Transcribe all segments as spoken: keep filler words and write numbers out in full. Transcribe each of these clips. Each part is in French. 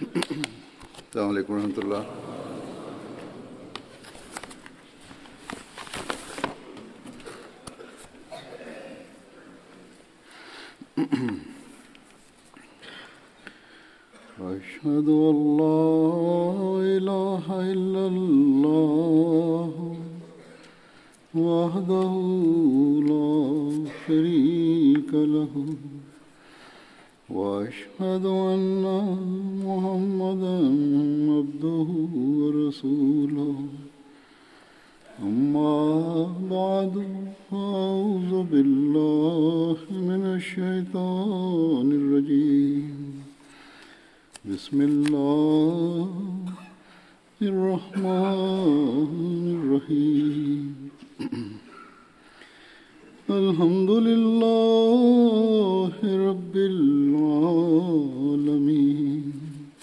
अस्सलाम वालेकुम रहमतुल्लाह। أشهد أن لا إله إلا الله وحده لا شريك له وأشهد أن محمدا عبده ورسوله أما بعد فأعوذ بالله من الشيطان الرجيم بسم الله الرحمن الرحيم الحمد لله رب العالمين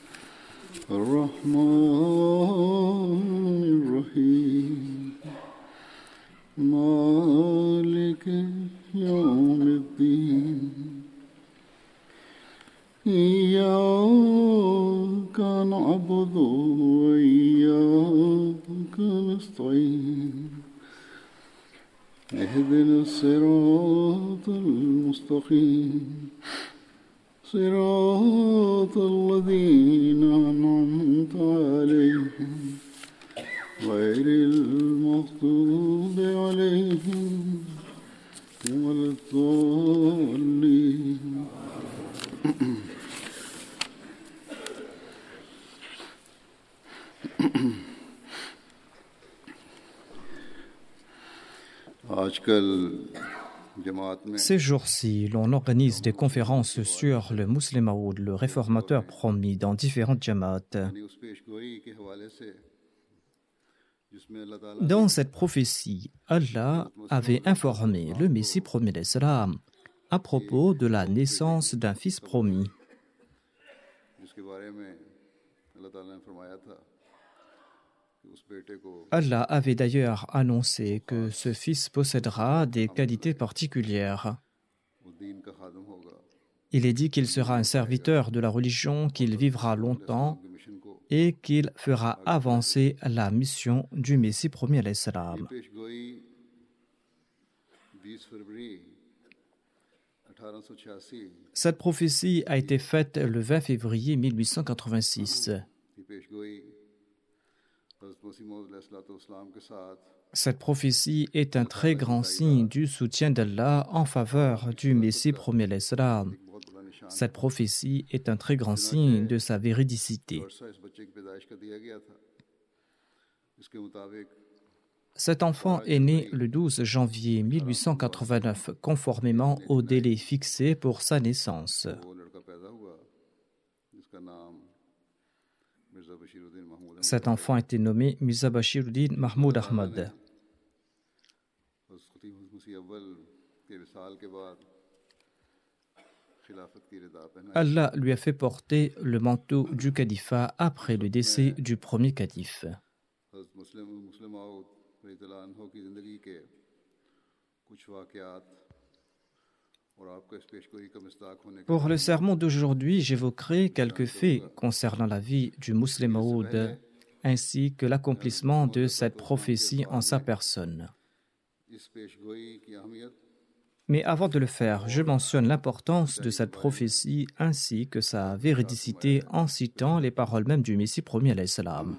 الرحمن الرحيم مالك يوم الدين إياك نعبد وإياك نستعين اهدنا الصراط المستقيم صراط الذين أنعمت عليهم غير المغضوب عليهم ولا الضالين. Ces jours-ci, l'on organise des conférences sur le Muslim Maud, le réformateur promis, dans différentes jamaats. Dans cette prophétie, Allah avait informé le Messie promis d'Islam à propos de la naissance d'un fils promis. Allah avait d'ailleurs annoncé que ce fils possédera des qualités particulières. Il est dit qu'il sera un serviteur de la religion, qu'il vivra longtemps et qu'il fera avancer la mission du Messie promis alayhi salam. Cette prophétie a été faite le vingt février mille huit cent quatre-vingt-six. Cette prophétie est un très grand signe du soutien d'Allah en faveur du Messie promis alayhi salam. Cette prophétie est un très grand signe de sa véridicité. Cet enfant est né le douze janvier mille huit cent quatre-vingt-neuf, conformément au délai fixé pour sa naissance. Cet enfant a été nommé Mirza Bashiruddin Mahmoud Ahmad. Allah lui a fait porter le manteau du califat après le décès du premier calife. Pour le sermon d'aujourd'hui, j'évoquerai quelques faits concernant la vie du Muslim Maud ainsi que l'accomplissement de cette prophétie en sa personne. Mais avant de le faire, je mentionne l'importance de cette prophétie ainsi que sa véridicité en citant les paroles mêmes du Messie promis alayhi salam.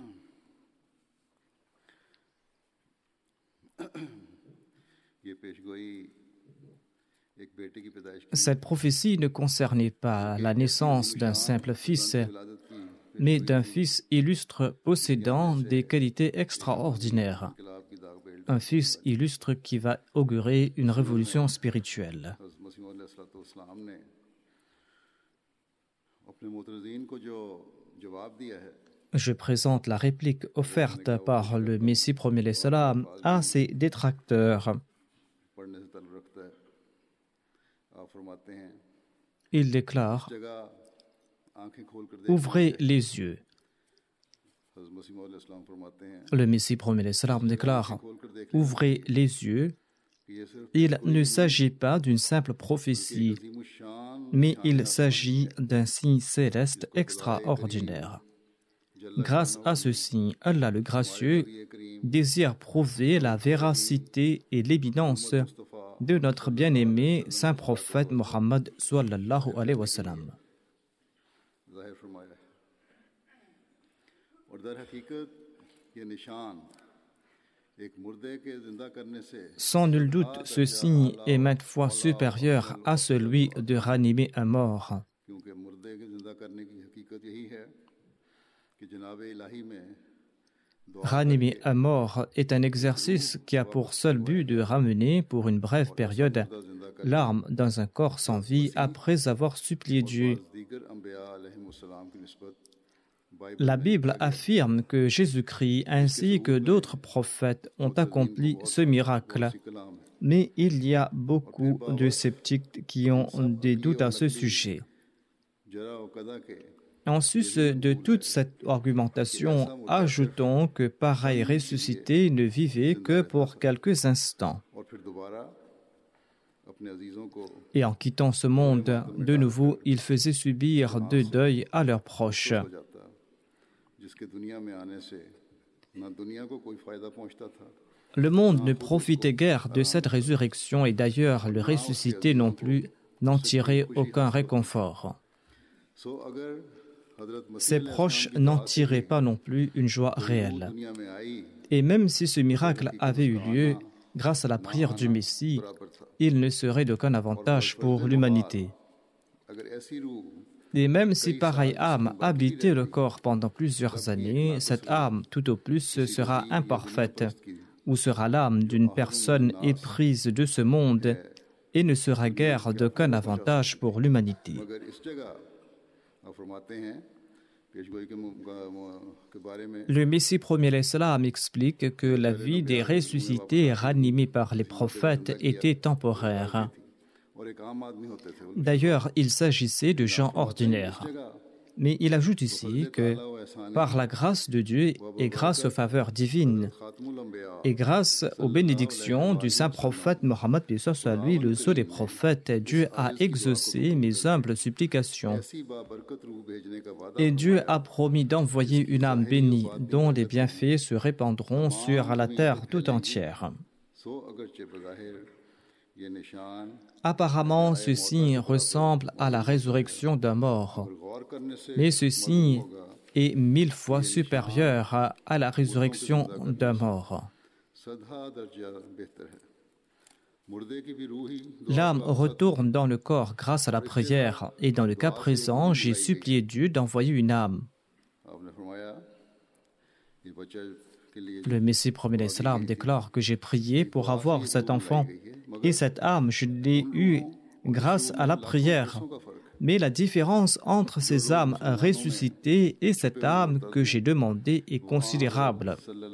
Cette prophétie ne concernait pas la naissance d'un simple fils, mais d'un fils illustre possédant des qualités extraordinaires. Un fils illustre qui va augurer une révolution spirituelle. Je présente la réplique offerte par le Messie promis alayhi salam à ses détracteurs. Il déclare: ouvrez les yeux. Le Messie promis alayhi salam déclare: ouvrez les yeux Il ne s'agit pas d'une simple prophétie, mais il s'agit d'un signe céleste extraordinaire. Grâce à ce signe, Allah le Gracieux désire prouver la véracité et l'éminence de notre bien-aimé Saint Prophète Mohammed sallallahu alayhi wa sallam. Sans nul doute, ce signe est maintes fois supérieur à celui de ranimer un mort. Ranimer un mort est un exercice qui a pour seul but de ramener, pour une brève période, l'âme dans un corps sans vie après avoir supplié Dieu. La Bible affirme que Jésus-Christ ainsi que d'autres prophètes ont accompli ce miracle, mais il y a beaucoup de sceptiques qui ont des doutes à ce sujet. En sus de toute cette argumentation, ajoutons que pareil ressuscité ne vivait que pour quelques instants. Et en quittant ce monde, de nouveau, il faisait subir de deuil à leurs proches. Le monde ne profitait guère de cette résurrection et d'ailleurs le ressuscité non plus n'en tirait aucun réconfort. Ses proches n'en tiraient pas non plus une joie réelle. Et même si ce miracle avait eu lieu grâce à la prière du Messie, il ne serait d'aucun avantage pour l'humanité. Et même si pareille âme habitait le corps pendant plusieurs années, cette âme tout au plus sera imparfaite ou sera l'âme d'une personne éprise de ce monde et ne sera guère d'aucun avantage pour l'humanité. Le Messie premier l'Islam explique que la vie des ressuscités ranimés par les prophètes était temporaire. D'ailleurs, il s'agissait de gens ordinaires. Mais il ajoute ici que par la grâce de Dieu et grâce aux faveurs divines et grâce aux bénédictions du saint prophète Mohammed, paix soit lui, le sceau des prophètes, Dieu a exaucé mes humbles supplications. Et Dieu a promis d'envoyer une âme bénie dont les bienfaits se répandront sur la terre tout entière. Apparemment, ce signe ressemble à la résurrection d'un mort, mais ce signe est mille fois supérieur à, à la résurrection d'un mort. L'âme retourne dans le corps grâce à la prière, et dans le cas présent, j'ai supplié Dieu d'envoyer une âme. Le Messie premier l'Islam déclare que j'ai prié pour avoir cet enfant, et cette âme, je l'ai eue grâce à la prière. Mais la différence entre ces âmes ressuscitées et cette âme que j'ai demandée est considérable.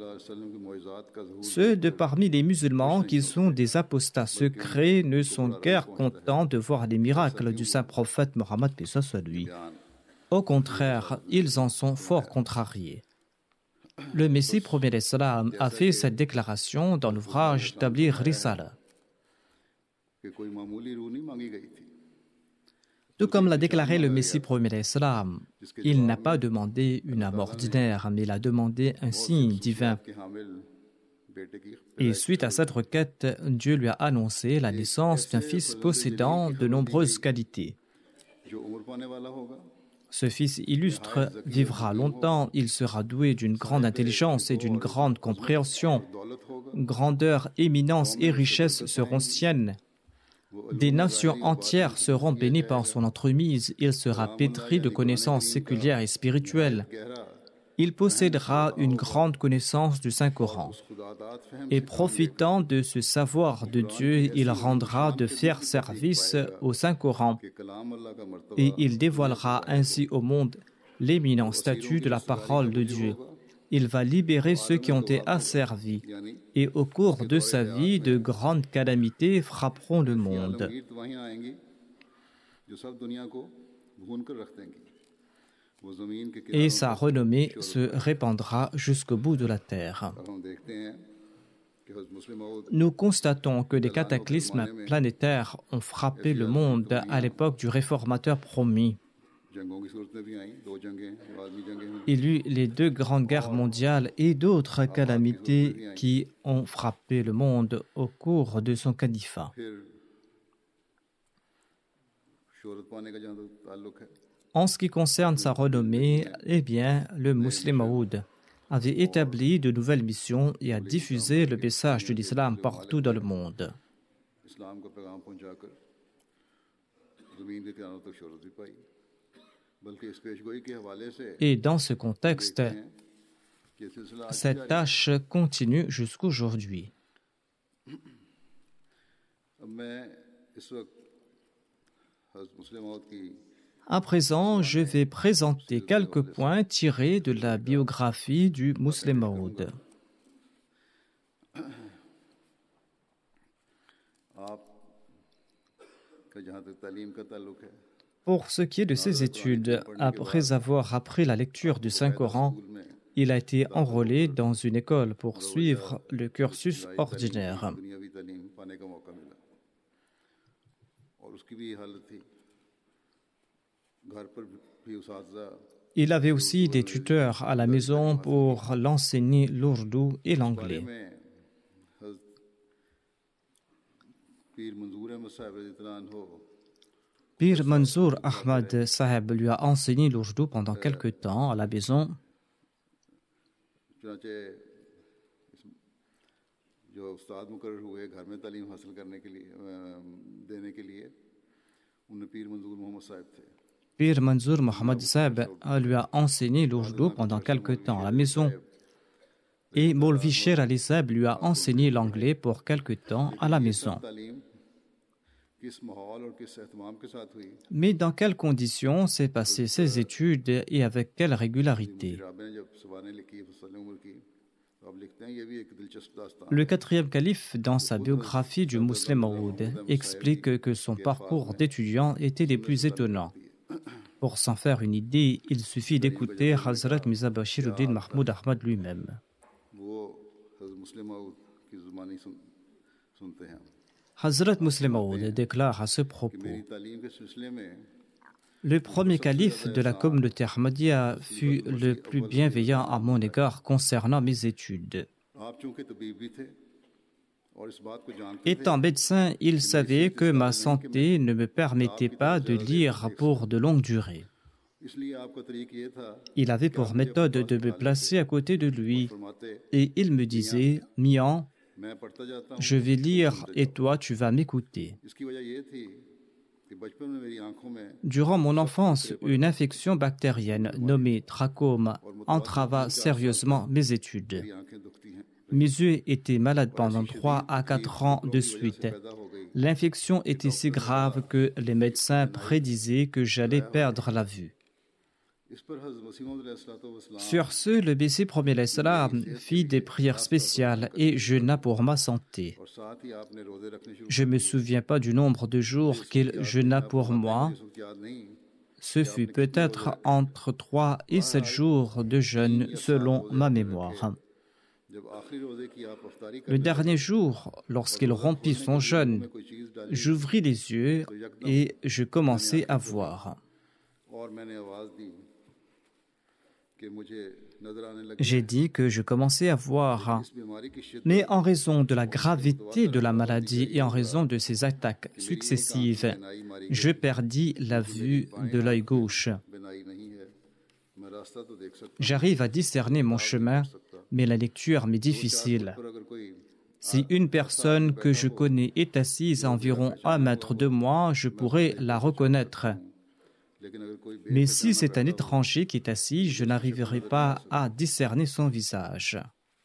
Ceux de parmi les musulmans qui sont des apostats secrets ne sont guère contents de voir les miracles du saint prophète Mohammed, paix soit lui. Au contraire, ils en sont fort contrariés. Le Messie premier l'Islam a fait cette déclaration dans l'ouvrage Tabligh Risala. Tout comme l'a déclaré le Messie premier l'Islam, il n'a pas demandé une âme ordinaire, mais il a demandé un signe divin. Et suite à cette requête, Dieu lui a annoncé la naissance d'un fils possédant de nombreuses qualités. Ce fils illustre vivra longtemps, il sera doué d'une grande intelligence et d'une grande compréhension. Grandeur, éminence et richesse seront siennes. Des nations entières seront bénies par son entremise. Il sera pétri de connaissances séculières et spirituelles. Il possédera une grande connaissance du Saint-Coran. Et profitant de ce savoir de Dieu, il rendra de fiers services au Saint-Coran. Et il dévoilera ainsi au monde l'éminent statut de la parole de Dieu. Il va libérer ceux qui ont été asservis. Et au cours de sa vie, de grandes calamités frapperont le monde. Et sa renommée se répandra jusqu'au bout de la terre. Nous constatons que des cataclysmes planétaires ont frappé le monde à l'époque du réformateur promis. Il y eut les deux grandes guerres mondiales et d'autres calamités qui ont frappé le monde au cours de son califat. En ce qui concerne sa renommée, eh bien, le Muslim Maud avait établi de nouvelles missions et a diffusé le message de l'islam partout dans le monde. Et dans ce contexte, cette tâche continue jusqu'aujourd'hui. À présent, je vais présenter quelques points tirés de la biographie du Muslim Maud. Pour ce qui est de ses études, après avoir appris la lecture du Saint-Coran, il a été enrôlé dans une école pour suivre le cursus ordinaire. Il avait aussi des tuteurs à la maison pour l'enseigner l'ourdou et l'anglais. Pir Manzoor Ahmad Saheb lui a enseigné l'ourdou pendant quelque temps à la maison. Pir Manzoor Mohammad Saheb lui a enseigné l'ourdou pendant quelque temps à la maison. Et Maulvi Sher Ali Saheb lui a enseigné l'anglais pour quelque temps à la maison. Mais dans quelles conditions s'est passé ses études et avec quelle régularité? Le quatrième calife, dans sa biographie du Muslim Maud, explique que son parcours d'étudiant était des plus étonnants. Pour s'en faire une idée, il suffit d'écouter Hazrat Mirza Bashiruddin Mahmoud Ahmad lui-même. Hazrat Muslim Maud déclare à ce propos: le premier calife de la communauté Ahmadiyya fut le plus bienveillant à mon égard concernant mes études. Étant médecin, il savait que ma santé ne me permettait pas de lire pour de longues durées. Il avait pour méthode de me placer à côté de lui et il me disait: Mian, je vais lire et toi tu vas m'écouter. Durant mon enfance, une infection bactérienne nommée trachome entrava sérieusement mes études. Mes yeux étaient malades pendant trois à quatre ans de suite. L'infection était si grave que les médecins prédisaient que j'allais perdre la vue. Sur ce, le Messie premier fit des prières spéciales et jeûna pour ma santé. Je ne me souviens pas du nombre de jours qu'il jeûna pour moi. Ce fut peut-être entre trois et sept jours de jeûne selon ma mémoire. Le dernier jour, lorsqu'il rompit son jeûne, j'ouvris les yeux et je commençai à voir. J'ai dit que je commençais à voir, mais en raison de la gravité de la maladie et en raison de ses attaques successives, je perdis la vue de l'œil gauche. J'arrive à discerner mon chemin, mais la lecture m'est difficile. Si une personne que je connais est assise à environ un mètre de moi, je pourrais la reconnaître. Mais si c'est un étranger qui est assis, je n'arriverai pas à discerner son visage.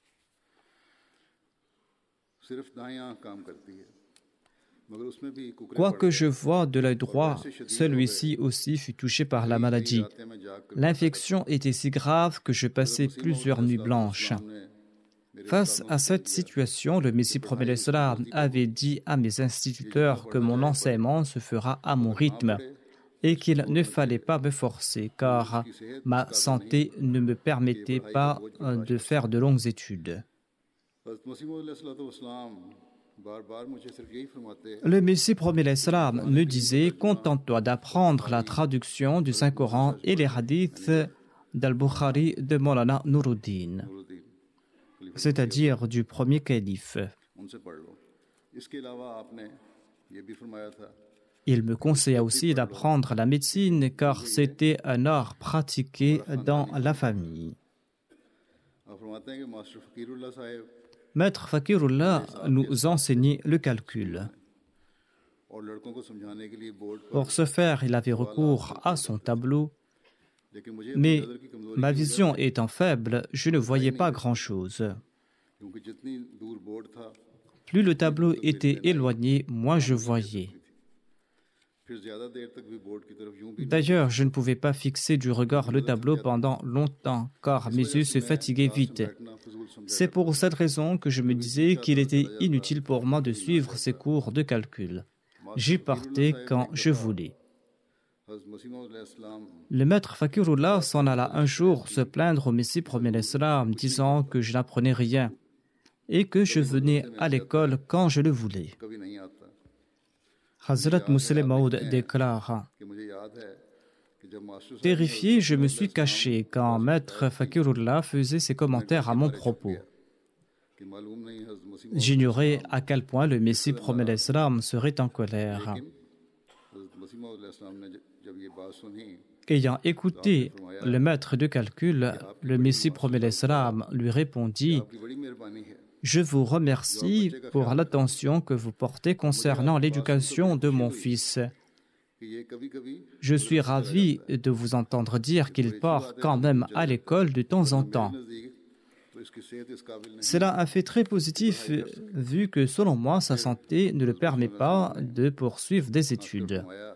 Quoique je vois de l'œil droit, celui-ci aussi fut touché par la maladie. L'infection était si grave que je passais plusieurs nuits blanches. Face à cette situation, le Messie premier avait dit à mes instituteurs que mon enseignement se fera à mon rythme et qu'il ne fallait pas me forcer car ma santé ne me permettait pas de faire de longues études. हज़रत मसीह मौऊद अलैहिस्सलाम बार बार मुझे सिर्फ यही फरमाते हैं Le Messie premier l'Islam me disait « Contente-toi d'apprendre la traduction du Saint-Coran et les hadiths d'Al-Bukhari de Maulana Nuruddin, Nuruddin c'est-à-dire du premier calife. उनसे पढ़ लो। इसके अलावा आपने ये भी फरमाया था Il me conseilla aussi d'apprendre la médecine car c'était un art pratiqué dans la famille. आप फरमाते हैं कि मास्टर फकीरुल्लाह साहब Maître Fakirullah nous enseignait le calcul. और लड़कों को समझाने के लिए बोर्ड पर Pour ce faire, il avait recours à son tableau, लेकिन मुझे mais नजर की कमजोरी ma vision étant faible, je ne voyais pas grand-chose. क्योंकि जितनी दूर बोर्ड था Plus le tableau était éloigné, moins je voyais. फिर ज्यादा देर तक भी बोर्ड की तरफ यूं भी D'ailleurs, je ne pouvais pas fixer du regard le tableau pendant longtemps, car mes yeux se fatiguaient vite. बैठना फजूल समझा C'est pour cette raison que je me disais qu'il était inutile pour moi de suivre ces cours de calcul. J'y partais quand je voulais. हज़रत मसीह मौऊद अलैहिस्सलाम Le maître Fakirullah s'en alla un jour se plaindre au Messie premier l'Islam, disant que je n'apprenais rien et que je venais à l'école quand je le voulais. कभी नहीं आता Hazrat Muslim Maud déclare कि मुझे याद है कि जब मास्टर साहब Terrifié, je me suis caché quand maître Fakirullah faisait ses commentaires à mon propos. कि मालूम नहीं हज़रत मसीह मौऊद J'ignorais à quel point le Messie premier l'Islam serait en colère. हज़रत मसीह मौऊद अलैहिस्सलाम ने जब- जब ये बात सुनी Ayant écouté le maître de calcul, le Messie premier l'Islam lui répondit आपकी बड़ी मेहरबानी है Je vous remercie pour l'attention que vous portez concernant l'éducation de mon fils. कि ये कभी कभी Je suis ravi de vous entendre dire qu'il part quand même à l'école de temps en temps. नजदीक तो इसकी सेहत इस काबिल नहीं C'est là un fait très positif, vu que selon moi, sa santé ne le permet pas de poursuivre des études. फरमाया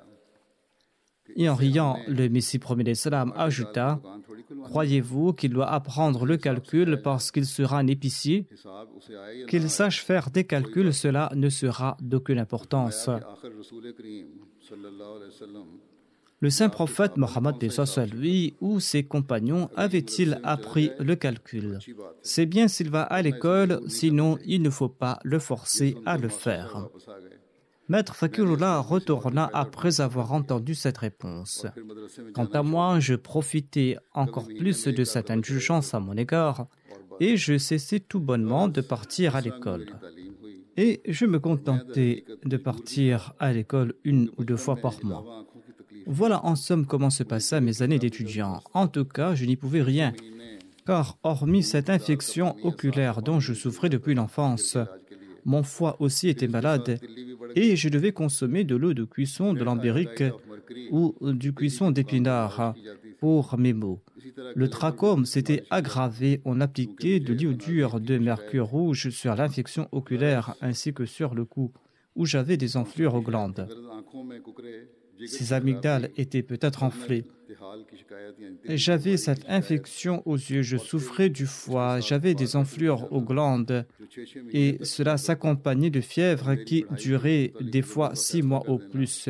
Et en riant, le Messie premier l'Islam ajouta दुकान थोड़ी खुलवा Croyez-vous qu'il doit apprendre le calcul parce qu'il sera un épicier हिसाब उसे आए या Qu'il sache faire des calculs, cela ne sera d'aucune importance. कि आखिर रसूल करीम सल्लल्लाहु अलैहि वसल्लम Le saint prophète Mohammed lui ou ses compagnons avaient-ils appris le calcul? C'est bien s'il va à l'école, sinon il ne faut pas le forcer à le faire. वापस आ गए Maître Fakirullah retourna après avoir entendu cette réponse. फिर मदरसे में Quant à moi, je profitais encore plus de cette indulgence à mon égard et je cessais tout bonnement de partir à l'école. तालीम हुई Et je me contentais de partir à l'école une ou deux fois par mois. आंखों की तकलीफ Voilà en somme comment se passaient mes années d'étudiant. En tout cas, je n'y pouvais rien, car hormis cette infection oculaire dont je souffrais depuis l'enfance, mon foie aussi était malade et je devais consommer de l'eau de cuisson de l'ambérique ou du cuisson d'épinards pour mes maux. Le trachome s'était aggravé, on appliquait de l'iodure de mercure rouge sur l'infection oculaire ainsi que sur le cou, où j'avais des enflures aux glandes. आंखों में कुकरे Ces amygdales étaient peut-être enflées. हाल की शिकायत यानी J'avais cette infection aux yeux, je souffrais du foie, j'avais des enflures aux glandes et cela s'accompagnait de fièvres qui duraient des fois six mois au plus.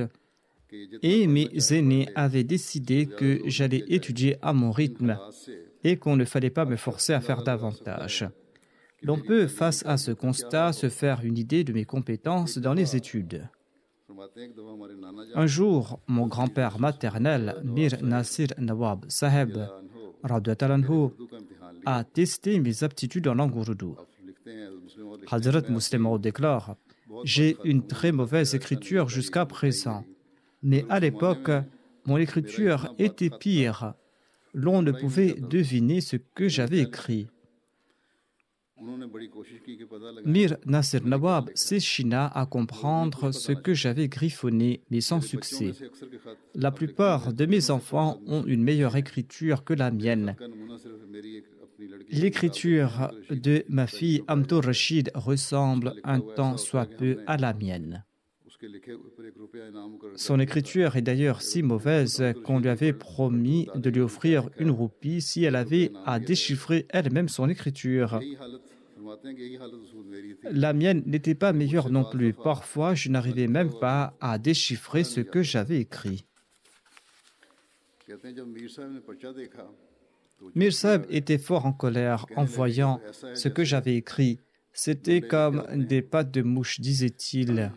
Et mes aînés avaient décidé que j'allais étudier à mon rythme et qu'on ne fallait pas me forcer à faire davantage. L'on peut, face à ce constat, se faire une idée de mes compétences dans les études. फरमाते हैं एक दफा हमारे नाना जान Un jour, mon grand-père maternel, Mir Nasir Nawab Saheb, radiyallahu anhu, Urdu का इम्तिहान a testé mes aptitudes en langue ourdou. लिखते हैं मुस्लिम और Hazrat Muslim Maud déclare J'ai une très mauvaise écriture jusqu'à présent, mais à l'époque, mon écriture était pire. L'on ne pouvait deviner ce que j'avais écrit. उन्होंने बड़ी कोशिश की कि पता लगा Mir Nasir Nawab s'échina à comprendre ce que j'avais griffonné, mais sans succès. से अक्सर के खत La plupart de mes enfants ont une meilleure écriture que la mienne. का नमूना सिर्फ मेरी एक अपनी लड़की L'écriture de ma fille Amtour Rachid ressemble un tant soit peu à la mienne. उसके लिखे ऊपर एक रुपया इनाम कर Son écriture est d'ailleurs si mauvaise qu'on lui avait promis de lui offrir une roupie si elle avait à déchiffrer elle-même son écriture. यही हालत फरमाते हैं कि यही हालत उसूल मेरी थी La mienne n'était pas meilleure non plus. Parfois, je n'arrivais même pas à déchiffrer ce que j'avais écrit. कहते हैं जब मीर साहब ने पर्चा देखा तो Mir Sahib était fort en colère en voyant ce que j'avais écrit. C'était comme des pattes de mouche, disait-il.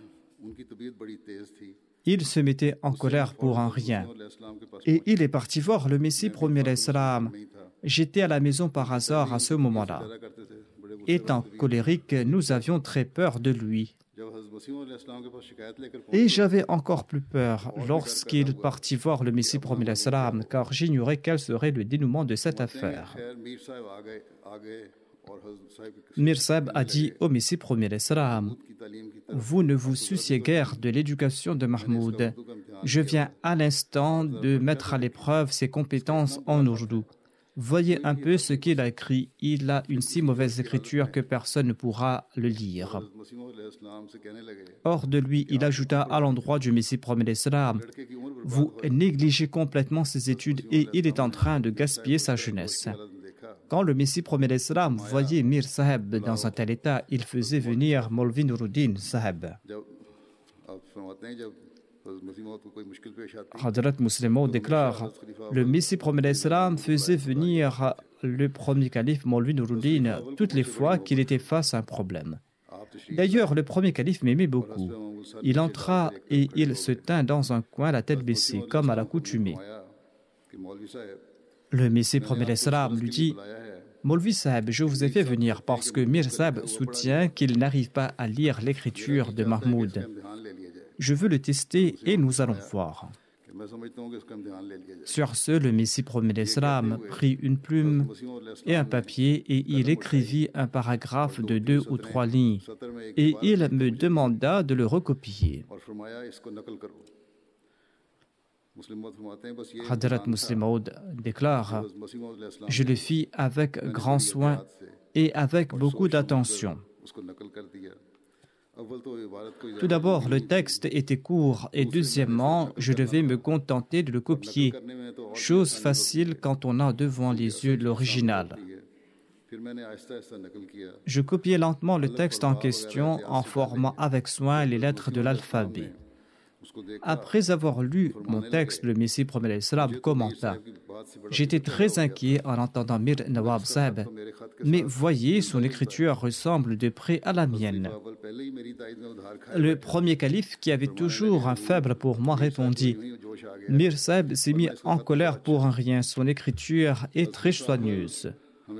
Il se mettait en colère pour un rien. Et il est parti voir le Messie premier alayhi salam. J'étais à la maison par hasard à ce moment-là. Étant colérique, nous avions très peur de lui. Et j'avais encore plus peur lorsqu'il partit voir le Messie premier alayhi salam, car j'ignorais quel serait le dénouement de cette affaire. Mir Sahib a dit au Messie premier alayhi salam: vous ne vous souciez guère de l'éducation de Mahmoud. Je viens à l'instant de mettre à l'épreuve ses compétences en ourdou. Voyez un peu ce qu'il a écrit. Il a une si mauvaise écriture que personne ne pourra le lire. Hors de lui, il ajouta à l'endroit du Messie premier alayhi salam: vous négligez complètement ses études et il est en train de gaspiller sa jeunesse. Quand le Messie premier alayhi salam voyait Mir Sahib dans un tel état, il faisait venir Maulvi Nuruddin Sahib. Hadrat Muslim Maud déclare: le Messie premier alayhi salam faisait venir le premier calife Maulvi Nuruddin toutes les fois qu'il était face à un problème. D'ailleurs, le premier calife m'aimait beaucoup. Il entra et il se tint dans un coin, la tête baissée, comme à l'accoutumée. Le Messie premier alayhi salam lui dit: Maulvi Sahib, je vous ai fait venir parce que Mir Sahib soutient qu'il n'arrive pas à lire l'écriture de Mahmoud. Je veux le tester et nous allons voir. Sur ce, le Messie premier alayhi salam prit une plume et un papier et il écrivit un paragraphe de deux ou trois lignes et il me demanda de le recopier. Hadrat Muslim Maud déclare: je le fis avec grand soin et avec beaucoup d'attention. Tout d'abord, le texte était court et deuxièmement, je devais me contenter de le copier, chose facile quand on a devant les yeux l'original. Je copiais lentement le texte en question en formant avec soin les lettres de l'alphabet. Après avoir lu mon texte, le Messie premier alayhi salam commenta: j'étais très inquiet en entendant Mir Nawab Sahib, mais voyez, son écriture ressemble de près à la mienne. Le premier calife, qui avait toujours un faible pour moi, répondit: Mir Sahib s'est mis en colère pour un rien, son écriture est très soigneuse.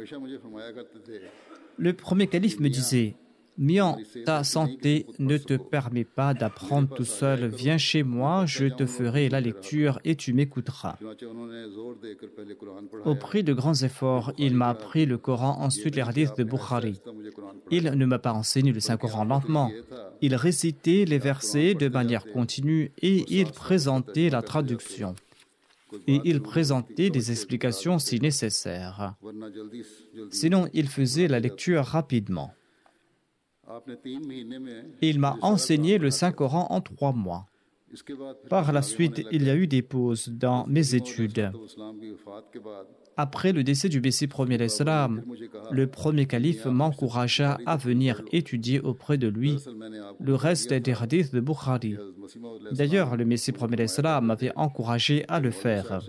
Le premier calife me disait: Mian, ta santé ne te permet pas d'apprendre tout seul. Viens chez moi, je te ferai la lecture et tu m'écouteras. Au prix de grands efforts, il m'a appris le Coran, ensuite les hadiths de Bukhari. Il ne m'a pas enseigné le Saint-Coran lentement. Il récitait les versets de manière continue et il présentait la traduction. Et il présentait des explications si nécessaire. Sinon, il faisait la lecture rapidement. Il m'a enseigné le Saint-Coran en trois mois. Par la suite, il y a eu des pauses dans mes études. Après le décès du Messie premier alayhi salam, le premier calife m'encouragea à venir étudier auprès de lui le reste des hadiths de Bukhari. D'ailleurs, le Messie premier alayhi salam m'avait encouragé à le faire.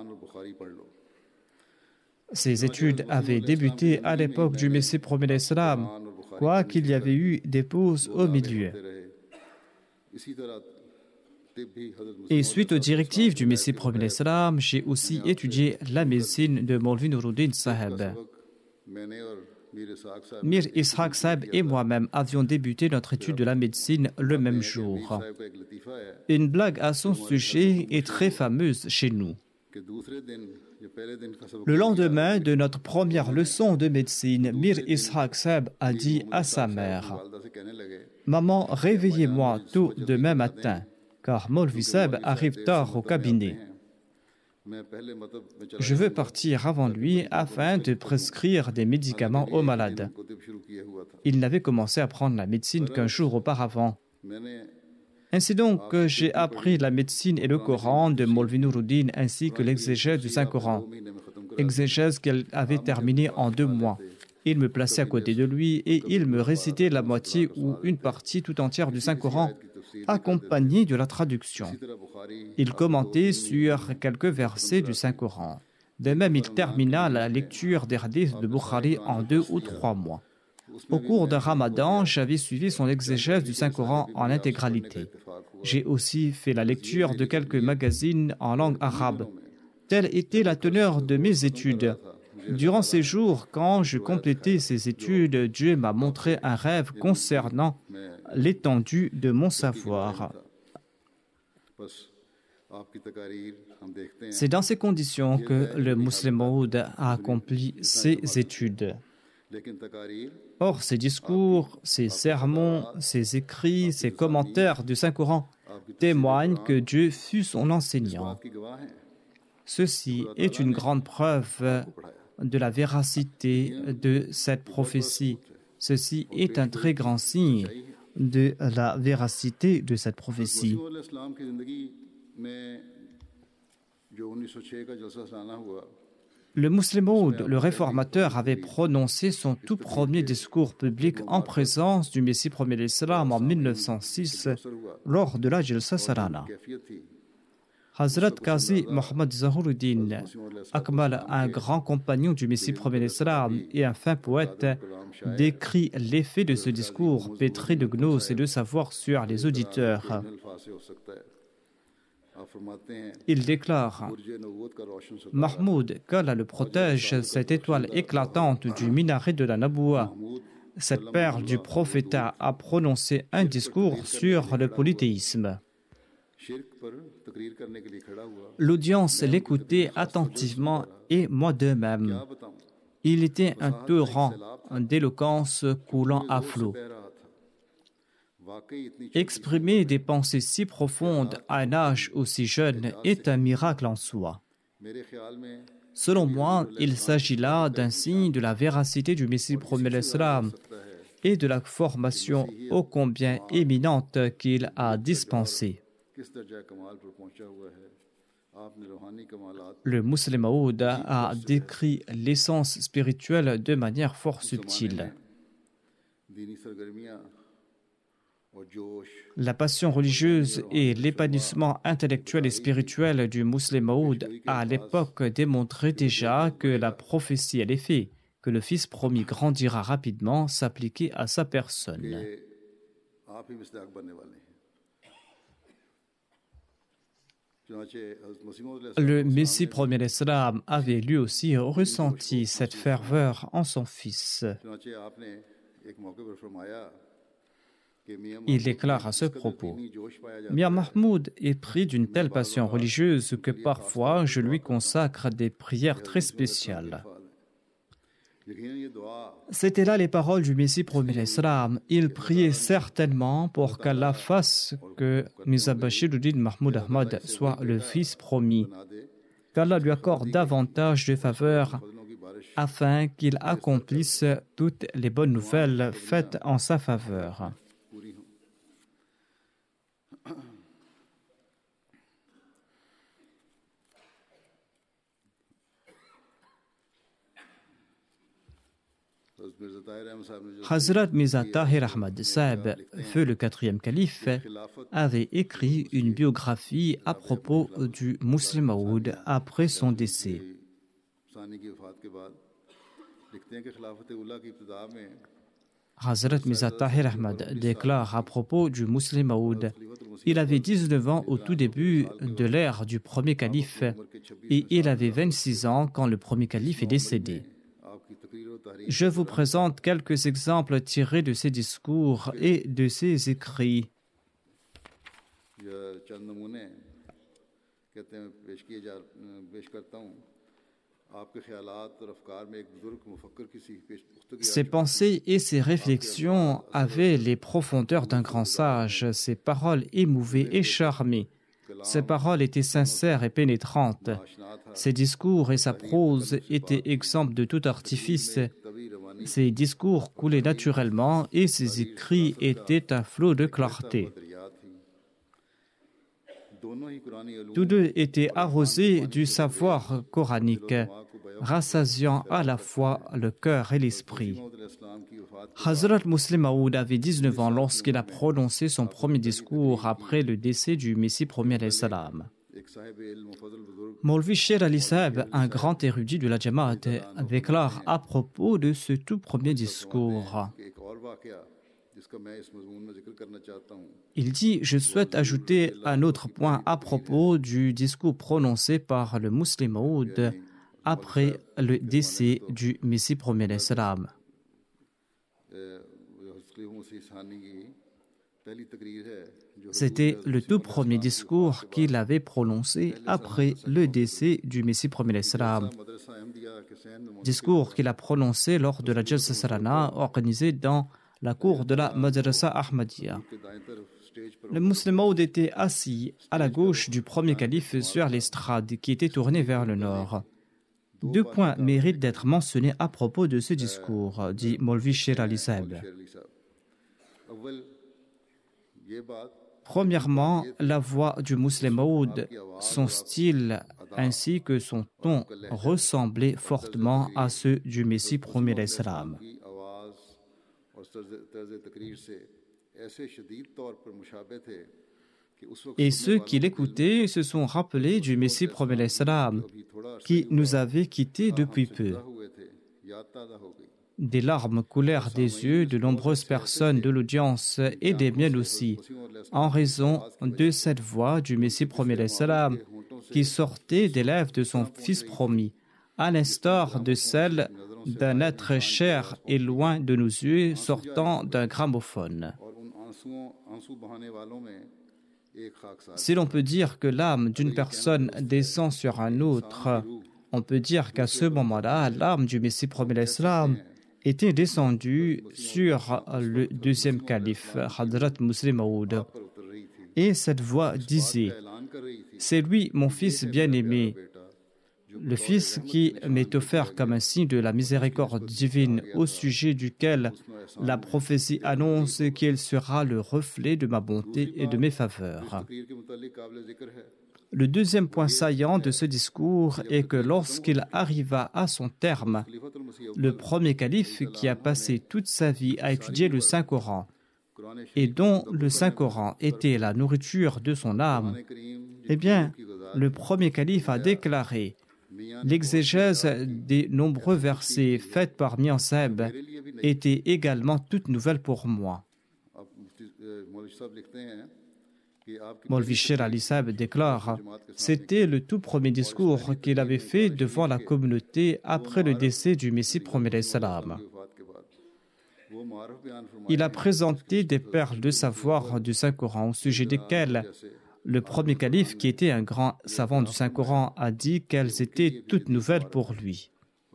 Ces études avaient débuté à l'époque du Messie premier alayhi salam, quoiqu'il y avait eu des pauses au milieu. Et suite aux directives du Messie premier alayhi salam, j'ai aussi étudié la médecine de Maulvi Nuruddin Sahib. Mir Ishaq Sahib et moi-même avions débuté notre étude de la médecine le même jour. Une blague à son sujet est très fameuse chez nous. Le lendemain de notre première leçon de médecine, Mir Ishaq Sahib a dit à sa mère: « Maman, réveillez-moi tôt demain matin, car Maulvi Sahib arrive tard au cabinet. Je veux partir avant lui afin de prescrire des médicaments aux malades. » Il n'avait commencé à prendre la médecine qu'un jour auparavant. Ainsi donc, j'ai appris la médecine et le Coran de Maulvi Nuruddin ainsi que l'exégèse du Saint-Coran, exégèse qu'elle avait terminée en deux mois. Il me plaçait à côté de lui et il me récitait la moitié ou une partie tout entière du Saint-Coran, accompagnée de la traduction. Il commentait sur quelques versets du Saint-Coran. De même, il termina la lecture des hadiths de Bukhari en deux ou trois mois. Au cours d'un ramadan, j'avais suivi son exégèse du Saint-Coran en intégralité. J'ai aussi fait la lecture de quelques magazines en langue arabe. Telle était la teneur de mes études. Durant ces jours, quand je complétais ces études, Dieu m'a montré un rêve concernant l'étendue de mon savoir. C'est dans ces conditions que le Muslim Maud a accompli ses études. Or, ces discours, ces sermons, ces écrits, ces commentaires du Saint-Coran témoignent que Dieu fut son enseignant. Ceci est une grande preuve de la véracité de cette prophétie. Ceci est un très grand signe de la véracité de cette prophétie. Le Muslim Maud, le réformateur, avait prononcé son tout premier discours public en présence du Messie premier de l'Islam en mille neuf cent six lors de la Jalsa Salana. Hazrat Qazi Mohammad Zahiruddin Akmal, un grand compagnon du Messie premier de l'Islam et un fin poète, décrit l'effet de ce discours pétri de gnose et de savoir sur les auditeurs. Il déclare: Mahmoud, qu'Allah le protège, cette étoile éclatante du minaret de la Naboua, cette perle du prophète, a prononcé un discours sur le polythéisme. L'audience l'écoutait attentivement et moi de même. Il était un torrent d'éloquence coulant à flot. Exprimer des pensées si profondes à un âge aussi jeune est un miracle en soi. Selon moi, il s'agit là d'un signe de la véracité du Messie premier de l'Islam et de la formation ô combien éminente qu'il a dispensée. Le Muslim Maud a décrit l'essence spirituelle de manière fort subtile. La passion religieuse et l'épanouissement intellectuel et spirituel du Muslim Maud a à l'époque démontré déjà que la prophétie à l'effet, que le Fils promis grandira rapidement, s'appliquait à sa personne. Le Messie premier de l'Islam avait lui aussi ressenti cette ferveur en son Fils. Il déclare à ce propos: Mian Mahmoud est pris d'une telle passion religieuse que parfois je lui consacre des prières très spéciales. C'étaient là les paroles du Messie premier de l'Islam. Il priait certainement pour qu'Allah fasse que Mirza Bashiruddin Mahmoud Ahmad soit le fils promis, qu'Allah lui accorde davantage de faveurs afin qu'il accomplisse toutes les bonnes nouvelles faites en sa faveur. Hazrat Mirza Tahir Ahmad Sahib, feu le quatrième calife, avait écrit une biographie à propos du Muslim Maud après son décès. Hazrat Mirza Tahir Ahmad déclare à propos du Muslim Maud: il avait dix-neuf ans au tout début de l'ère du premier calife et il avait vingt-six ans quand le premier calife est décédé. Je vous présente quelques exemples tirés de ses discours et de ses écrits. Ses pensées et ses réflexions avaient les profondeurs d'un grand sage. Ses paroles émouvaient et charmaient. Ses paroles étaient sincères et pénétrantes. Ses discours et sa prose étaient exempts de tout artifice. Ses discours coulaient naturellement et ses écrits étaient un flot de clarté. Tous deux étaient arrosés du savoir coranique, rassasiant à la fois le cœur et l'esprit. Hazrat Muslim Maud avait dix-neuf ans lorsqu'il a prononcé son premier discours après le décès du Messie premier alayhi salam. Maulvi Sher Ali Saheb, un grand érudit de la Jamaat, déclare à propos de ce tout premier discours. Il dit « Je souhaite ajouter un autre point à propos du discours prononcé par le Muslim Maud après le décès du Messie premier d'Islam. C'était le tout premier discours qu'il avait prononcé après le décès du Messie premier d'Islam. Discours qu'il a prononcé lors de la Jalsa Sarana organisée dans la cour de la Madrasa Ahmadiyya. Le Muslim Maud était assis à la gauche du premier calife sur l'estrade qui était tournée vers le nord. Deux points méritent d'être mentionnés à propos de ce discours, dit Maulvi Sher Ali Saheb. Premièrement, la voix du Muslim Maud, son style ainsi que son ton ressemblaient fortement à ceux du Messie premier d'Islam. Et ceux qui l'écoutaient se sont rappelés du Messie premier d'Islam, qui nous avait quittés depuis peu. Des larmes coulèrent des yeux de nombreuses personnes de l'audience et des miennes aussi, en raison de cette voix du Messie premier d'Islam qui sortait des lèvres de son fils promis, à l'instar de celle d'un être cher et loin de nos yeux sortant d'un gramophone. Si l'on peut dire que l'âme d'une personne descend sur un autre, on peut dire qu'à ce moment-là, l'âme du Messie premier d'Islam était descendue sur le deuxième calife, Hadrat Muslim Maud. Et cette voix disait « C'est lui, mon fils bien-aimé, le fils qui m'est offert comme un signe de la miséricorde divine, au sujet duquel la prophétie annonce qu'il sera le reflet de ma bonté et de mes faveurs. » Le deuxième point saillant de ce discours est que lorsqu'il arriva à son terme, le premier calife qui a passé toute sa vie à étudier le Saint-Coran et dont le Saint-Coran était la nourriture de son âme, eh bien, le premier calife a déclaré « L'exégèse des nombreux versets faits par Mian Saheb était également toute nouvelle pour moi. » Maulvi Sher Ali Saheb déclare « C'était le tout premier discours qu'il avait fait devant la communauté après le décès du Messie premier d'Islam. Il a présenté des perles de savoir du Saint-Coran au sujet desquelles le premier calife, qui était un grand savant du Saint-Coran, a dit qu'elles étaient toutes nouvelles pour lui.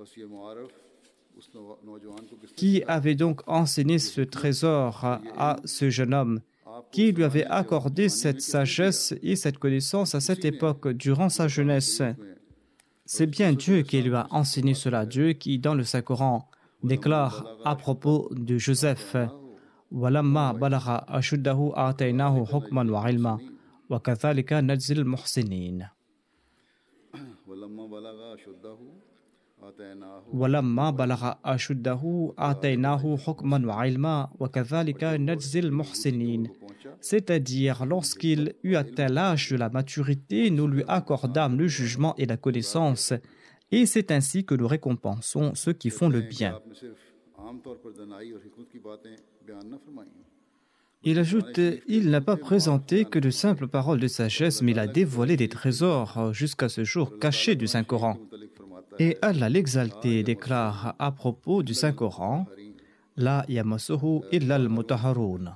Qui avait donc enseigné ce trésor à ce jeune homme? Qui lui avait accordé cette sagesse et cette connaissance à cette époque, durant sa jeunesse? C'est bien Dieu qui lui a enseigné cela. Dieu qui, dans le Saint-Coran, déclare à propos de Joseph « Walamma balagha ashuddahu ataynahu hukman wa ilma wa kathalika najzil muhsinin » Walamma balagha ashuddahu ataynahu hukman wa ilma wa kathalika najzil muhsinin. C'est-à-dire, lorsqu'il eut atteint l'âge de la maturité, nous lui accordâmes le jugement et la connaissance, et c'est ainsi que nous récompensons ceux qui font le bien. Il ajoute, il n'a pas présenté que de simples paroles de sagesse, mais il a dévoilé des trésors jusqu'à ce jour cachés du Saint-Coran. Et Allah l'exalté déclare à propos du Saint-Coran, La yamassuhu illa al-mutahharun.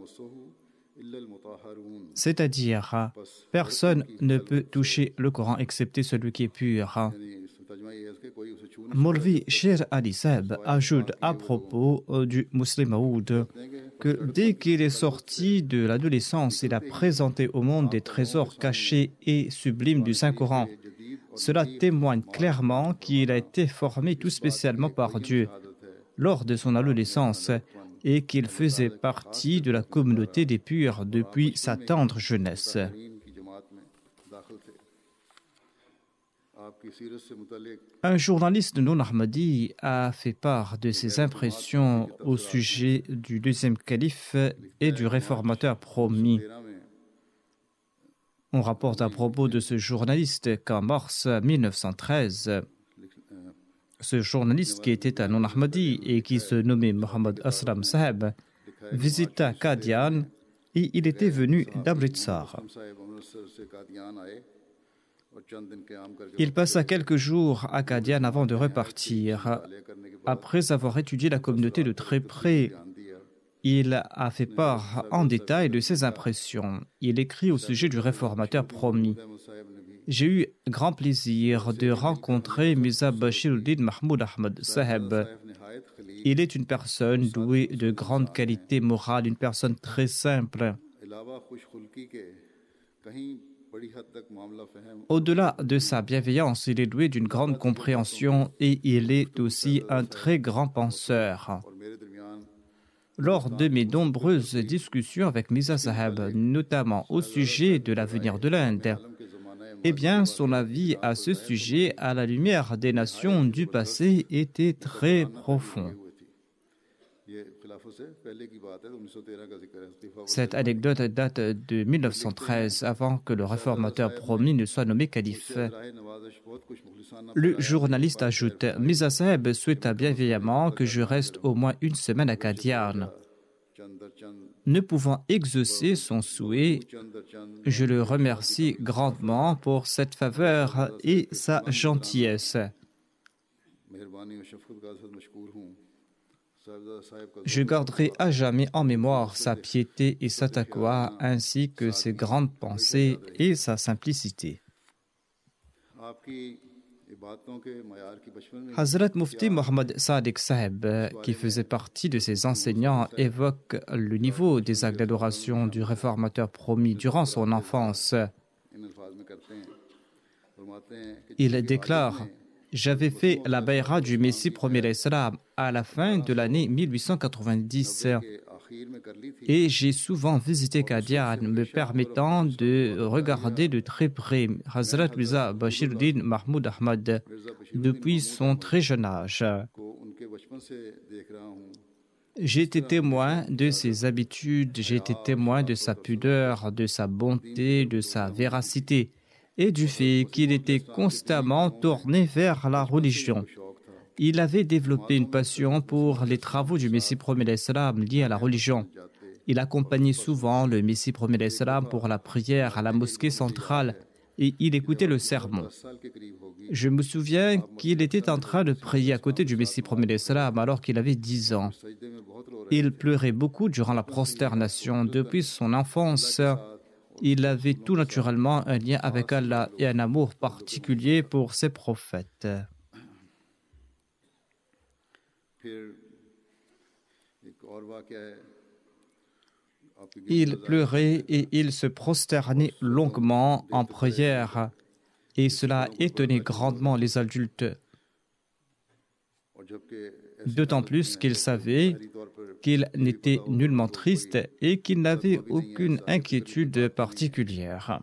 C'est-à-dire, personne ne peut toucher le Coran excepté celui qui est pur. Maulvi Sher Ali Saheb ajoute à propos du Muslim Maud que dès qu'il est sorti de l'adolescence, il a présenté au monde des trésors cachés et sublimes du Saint-Coran. Cela témoigne clairement qu'il a été formé tout spécialement par Dieu lors de son adolescence et qu'il faisait partie de la communauté des purs depuis sa tendre jeunesse. Un journaliste non ahmadi a fait part de ses impressions au sujet du deuxième calife et du réformateur promis. On rapporte à propos de ce journaliste qu'en mars mille neuf cent treize, ce journaliste qui était un non-Ahmadi et qui se nommait Mohammad Aslam Saheb visita Qadian et il était venu d'Amritsar. Il passa quelques jours à Qadian avant de repartir. Après avoir étudié la communauté de très près, il a fait part en détail de ses impressions. Il écrit au sujet du réformateur promis. J'ai eu grand plaisir de rencontrer Mirza Bashiruddin Mahmoud Ahmad Saheb. Il est une personne douée de grande qualité morale, une personne très simple. Au-delà de sa bienveillance, il est doué d'une grande compréhension et il est aussi un très grand penseur. Lors de mes nombreuses discussions avec Mirza Saheb, notamment au sujet de l'avenir de l'Inde, eh bien, son avis à ce sujet, à la lumière des nations du passé, était très profond. Cette anecdote date de mille neuf cent treize, avant que le réformateur promis ne soit nommé calife. Le journaliste ajoute « Mirza Saheb souhaita bienveillamment que je reste au moins une semaine à Qadian. Ne pouvant exaucer son souhait, je le remercie grandement pour cette faveur et sa gentillesse. Je garderai à jamais en mémoire sa piété et sa taqwa, ainsi que ses grandes pensées et sa simplicité. » Hazrat Mufti Mohammad Sadiq Saheb, qui faisait partie de ses enseignants, évoque le niveau des actes d'adoration du réformateur promis durant son enfance. Il déclare « J'avais fait la bayra du Messie premier l'Islam à la fin de l'année mille huit cent quatre-vingt-dix et j'ai souvent visité Qadian, me permettant de regarder de très près Hazrat Mirza Bashiruddin Mahmoud Ahmad depuis son très jeune âge. J'ai été témoin de ses habitudes, j'ai été témoin de sa pudeur, de sa bonté, de sa véracité et du fait qu'il était constamment tourné vers la religion. Il avait développé une passion pour les travaux du Messie premier l'Islam liés à la religion. Il accompagnait souvent le Messie premier l'Islam pour la prière à la mosquée centrale et il écoutait le sermon. Je me souviens qu'il était en train de prier à côté du Messie premier l'Islam alors qu'il avait dix ans. Il pleurait beaucoup durant la prosternation. Depuis son enfance, il avait tout naturellement un lien avec Allah et un amour particulier pour ses prophètes. Il pleurait et il se prosternait longuement en prière, et cela étonnait grandement les adultes, d'autant plus qu'il savait qu'il n'était nullement triste et qu'il n'avait aucune inquiétude particulière.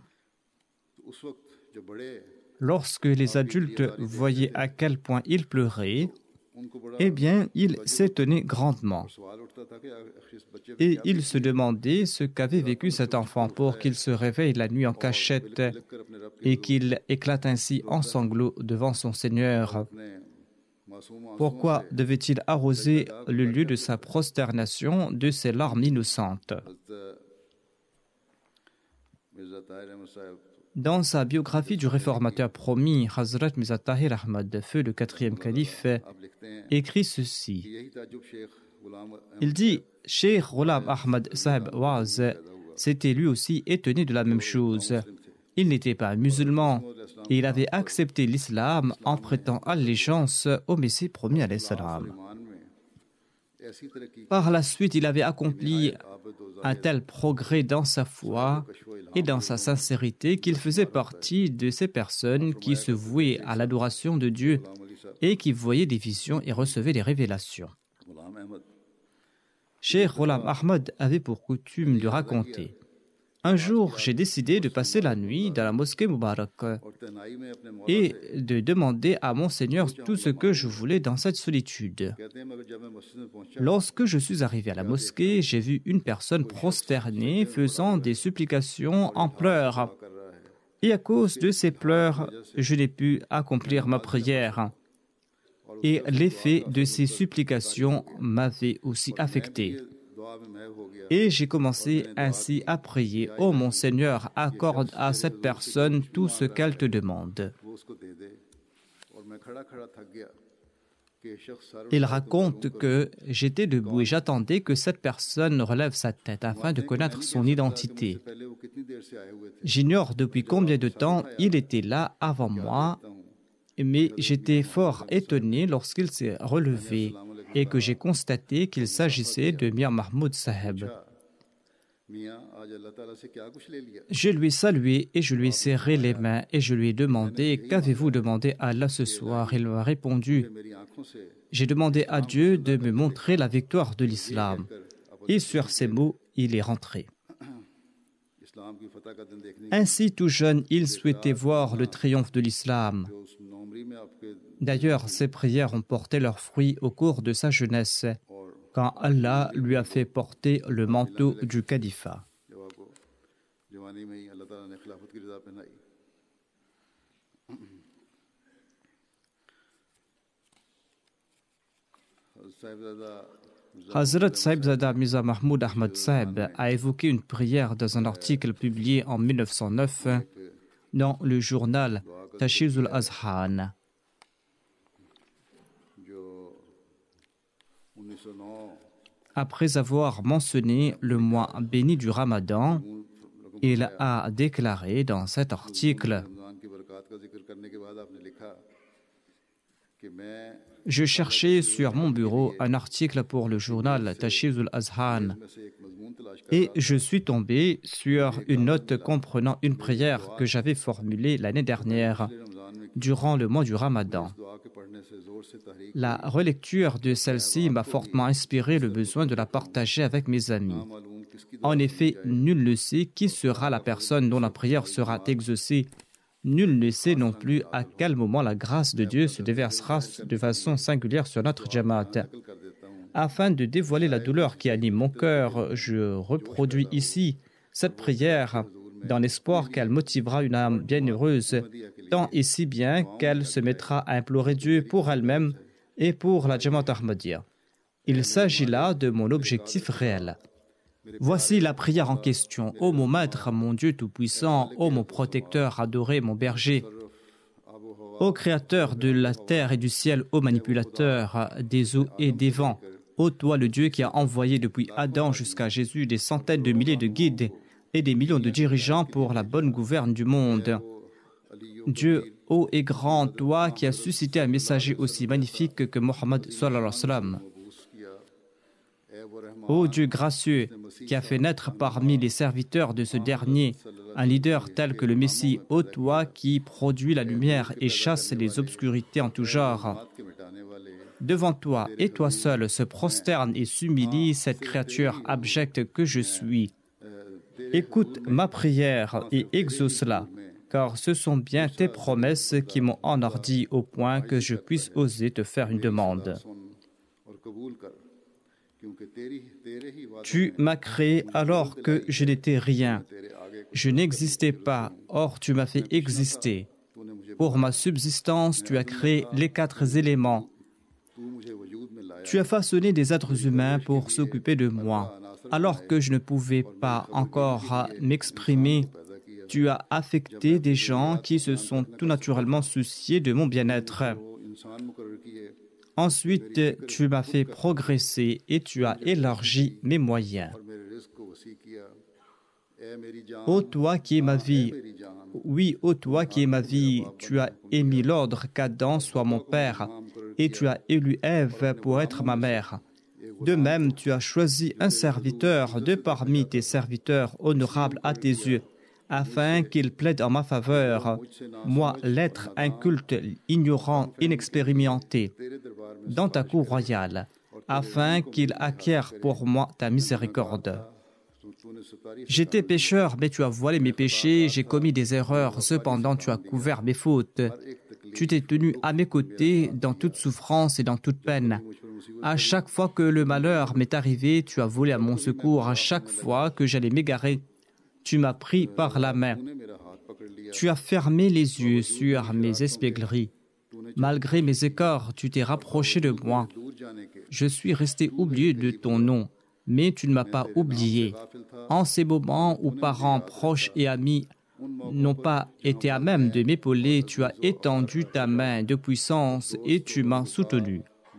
Lorsque les adultes voyaient à quel point il pleurait, eh bien, il s'étonnait grandement. Et il se demandait ce qu'avait vécu cet enfant pour qu'il se réveille la nuit en cachette et qu'il éclate ainsi en sanglots devant son Seigneur. Pourquoi devait-il arroser le lieu de sa prosternation de ses larmes innocentes? Dans sa biographie du réformateur promis, Hazrat Mirza Tahir Ahmad, feu le quatrième calife, écrit ceci. Il dit « Cheikh Ghulam Ahmad Saheb Waz s'était lui aussi étonné de la même chose. Il n'était pas musulman et il avait accepté l'islam en prêtant allégeance au Messie promis alayhi salam. Par la suite, il avait accompli un tel progrès dans sa foi et dans sa sincérité qu'il faisait partie de ces personnes qui se vouaient à l'adoration de Dieu et qui voyaient des visions et recevaient des révélations. Cheikh Ghulam Ahmad avait pour coutume de raconter: un jour, j'ai décidé de passer la nuit dans la mosquée Moubarak et de demander à mon Seigneur tout ce que je voulais dans cette solitude. Lorsque je suis arrivé à la mosquée, j'ai vu une personne prosternée faisant des supplications en pleurs. Et à cause de ces pleurs, je n'ai pu accomplir ma prière. Et l'effet de ces supplications m'avait aussi affecté. Et j'ai commencé ainsi à prier. « Ô mon Seigneur, accorde à cette personne tout ce qu'elle te demande. » Il raconte que j'étais debout et j'attendais que cette personne relève sa tête afin de connaître son identité. J'ignore depuis combien de temps il était là avant moi, mais j'étais fort étonné lorsqu'il s'est relevé et que j'ai constaté qu'il s'agissait de Mir Mahmoud Saheb. Je lui ai salué et je lui ai serré les mains et je lui ai demandé « Qu'avez-vous demandé à Allah ce soir ?» Il m'a répondu « J'ai demandé à Dieu de me montrer la victoire de l'islam. » Et sur ces mots, il est rentré. Ainsi, tout jeune, il souhaitait voir le triomphe de l'islam. D'ailleurs, ses prières ont porté leurs fruits au cours de sa jeunesse, quand Allah lui a fait porter le manteau du califat. Hazrat Sahibzada Mirza Mahmoud Ahmad Sahib a évoqué une prière dans un article publié en mille neuf cent neuf dans le journal Tashizul Azhan. Après avoir mentionné le mois béni du Ramadan, il a déclaré dans cet article « Je cherchais sur mon bureau un article pour le journal Tashizul Azhan et je suis tombé sur une note comprenant une prière que j'avais formulée l'année dernière durant le mois du Ramadan. La relecture de celle-ci m'a fortement inspiré le besoin de la partager avec mes amis. En effet, nul ne sait qui sera la personne dont la prière sera exaucée. Nul ne sait non plus à quel moment la grâce de Dieu se déversera de façon singulière sur notre Jamaat. Afin de dévoiler la douleur qui anime mon cœur, je reproduis ici cette prière dans l'espoir qu'elle motivera une âme bienheureuse, tant et si bien qu'elle se mettra à implorer Dieu pour elle-même et pour la Jamaat Ahmadiyya. Il s'agit là de mon objectif réel. Voici la prière en question. Ô mon maître, mon Dieu tout-puissant, ô mon protecteur adoré, mon berger, ô créateur de la terre et du ciel, ô manipulateur des eaux et des vents, ô toi le Dieu qui a envoyé depuis Adam jusqu'à Jésus des centaines de milliers de guides et des millions de dirigeants pour la bonne gouverne du monde. Dieu, haut et grand, toi qui as suscité un messager aussi magnifique que Mohammed sallallahu alayhi wa sallam. Ô Dieu gracieux, qui a fait naître parmi les serviteurs de ce dernier un leader tel que le Messie, ô toi qui produis la lumière et chasse les obscurités en tout genre. Devant toi et toi seul se prosterne et s'humilie cette créature abjecte que je suis. Écoute ma prière et exauce-la, car ce sont bien tes promesses qui m'ont enhardi au point que je puisse oser te faire une demande. Tu m'as créé alors que je n'étais rien. Je n'existais pas, or tu m'as fait exister. Pour ma subsistance, tu as créé les quatre éléments. Tu as façonné des êtres humains pour s'occuper de moi. Alors que je ne pouvais pas encore m'exprimer, tu as affecté des gens qui se sont tout naturellement souciés de mon bien-être. Ensuite, tu m'as fait progresser et tu as élargi mes moyens. Ô toi qui es ma vie, oui, ô toi qui es ma vie, tu as émis l'ordre qu'Adam soit mon père et tu as élu Ève pour être ma mère. De même, tu as choisi un serviteur de parmi tes serviteurs honorables à tes yeux, afin qu'il plaide en ma faveur, moi, l'être inculte, ignorant, inexpérimenté, dans ta cour royale, afin qu'il acquiert pour moi ta miséricorde. J'étais pécheur, mais tu as voilé mes péchés, j'ai commis des erreurs, cependant tu as couvert mes fautes. Tu t'es tenu à mes côtés dans toute souffrance et dans toute peine. À chaque fois que le malheur m'est arrivé, tu as volé à mon secours. À chaque fois que j'allais m'égarer, tu m'as pris par la main. Tu as fermé les yeux sur mes espiègleries. Malgré mes écarts, tu t'es rapproché de moi. Je suis resté oublieux de ton nom, mais tu ne m'as pas oublié. En ces moments où parents, proches et amis n'ont pas été à même de m'épauler, tu as étendu ta main de puissance et tu m'as soutenu.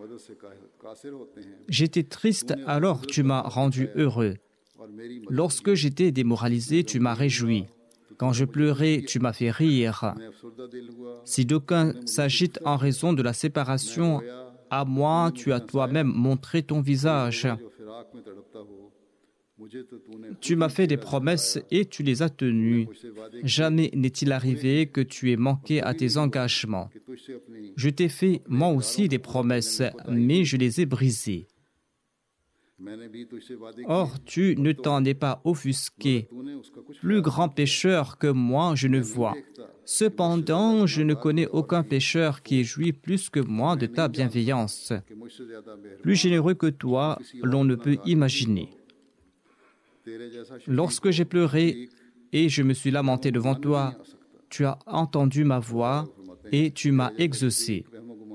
J'étais triste, alors tu m'as rendu heureux. Lorsque j'étais démoralisé, tu m'as réjoui. Quand je pleurais, tu m'as fait rire. Si d'aucuns s'agitent en raison de la séparation, à moi, tu as toi-même montré ton visage. Tu m'as fait des promesses et tu les as tenues. Jamais n'est-il arrivé que tu aies manqué à tes engagements. Je t'ai fait moi aussi des promesses, mais je les ai brisées. Or, tu ne t'en es pas offusqué. Plus grand pécheur que moi, je ne vois. Cependant, je ne connais aucun pécheur qui ait joui plus que moi de ta bienveillance. Plus généreux que toi, l'on ne peut imaginer. Lorsque j'ai pleuré et je me suis lamenté devant toi, tu as entendu ma voix et tu m'as exaucé.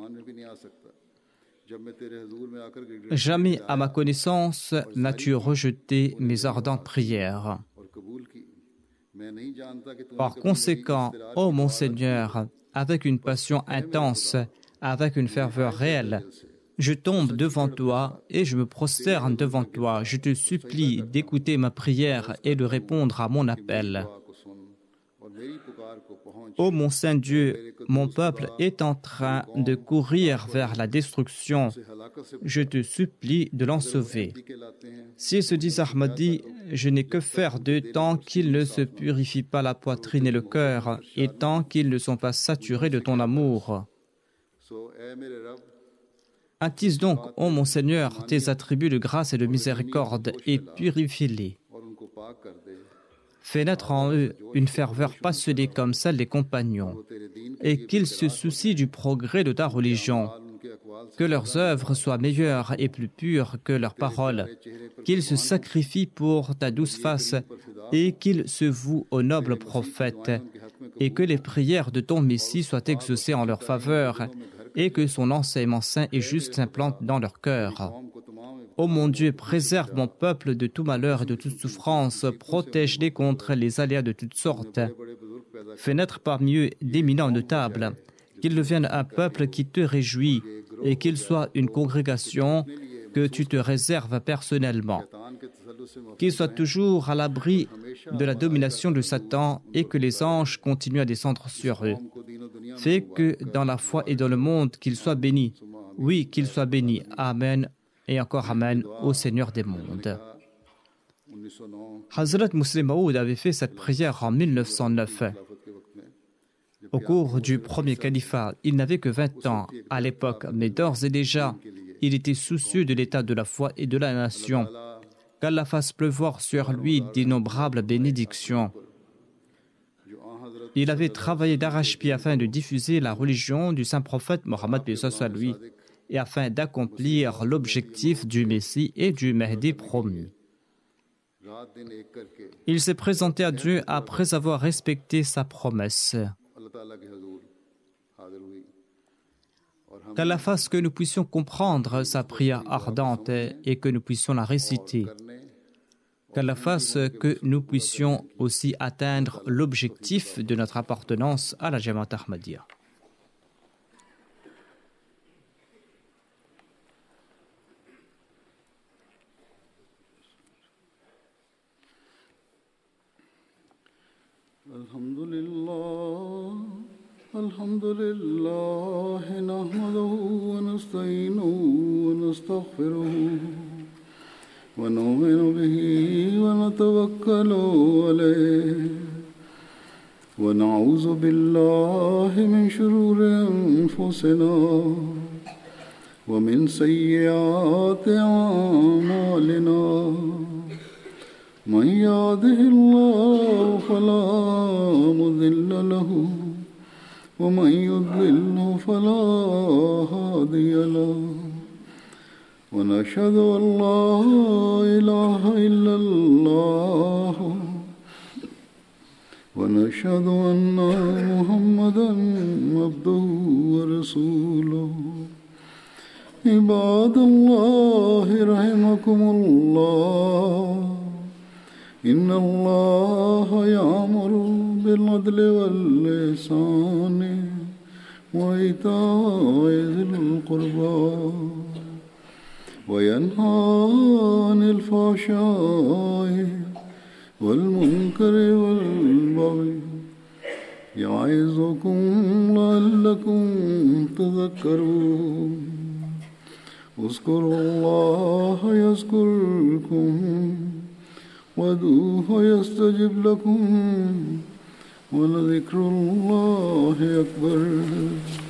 Jamais à ma connaissance n'as-tu rejeté mes ardentes prières. Par conséquent, ô mon Seigneur, avec une passion intense, avec une ferveur réelle, je tombe devant toi et je me prosterne devant toi. Je te supplie d'écouter ma prière et de répondre à mon appel. Ô mon Saint Dieu, mon peuple est en train de courir vers la destruction. Je te supplie de l'en sauver. S'ils se disent Ahmadi, je n'ai que faire d'eux tant qu'ils ne se purifient pas la poitrine et le cœur, et tant qu'ils ne sont pas saturés de ton amour. Attise donc, ô mon Seigneur, tes attributs de grâce et de miséricorde, et purifie-les. Fais naître en eux une ferveur passionnée comme celle des compagnons, et qu'ils se soucient du progrès de ta religion, que leurs œuvres soient meilleures et plus pures que leurs paroles, qu'ils se sacrifient pour ta douce face, et qu'ils se vouent au noble prophète, et que les prières de ton Messie soient exaucées en leur faveur, et que son enseignement saint et juste s'implante dans leur cœur. Ô mon Dieu, préserve mon peuple de tout malheur et de toute souffrance, protège-les contre les aléas de toutes sortes. Fais naître parmi eux d'éminents notables, qu'ils deviennent un peuple qui te réjouit et qu'ils soient une congrégation que tu te réserves personnellement. Qu'ils soient toujours à l'abri de la domination de Satan et que les anges continuent à descendre sur eux. Fais que dans la foi et dans le monde, qu'ils soient bénis. Oui, qu'ils soient bénis. Amen. Et encore Amen au Seigneur des mondes. Hazrat Muslim Maud avait fait cette prière en mille neuf cent neuf. Au cours du premier califat, il n'avait que vingt ans à l'époque, mais d'ores et déjà, il était soucieux de l'état de la foi et de la nation. Qu'Allah fasse pleuvoir sur lui d'innombrables bénédictions. Il avait travaillé d'arrache-pied afin de diffuser la religion du saint prophète Mohammed à lui et afin d'accomplir l'objectif du Messie et du Mahdi promis. Il s'est présenté à Dieu après avoir respecté sa promesse. Qu'Allah fasse que nous puissions comprendre sa prière ardente et que nous puissions la réciter. Qu'Allah fasse que nous puissions aussi atteindre l'objectif de notre appartenance à la Jamaat Ahmadiyya. Alhamdulillah, alhamdulillah, nahmaduhu wa nasta'inuhu wa nastaghfiruhu wa nu'minu bihi wa natawakkalu alayhi wa na'udhu billahi min shururi anfusina wa min sayyiati a'malina. من يهده الله فلا مضل له ومن يضلل فلا هادي له ونشهد أن لا إله إلا الله ونشهد أن محمدا عبده ورسوله عباد الله رحمكم الله إن الله يأمر بالعدل والإحسان وإيتاء ذي القربى وينهى عن الفحشاء والمنكر والبغي يعظكم لعلكم تذكرون اذكروا الله يذكركم وادعوه يستجب لكم ولذكر الله أكبر.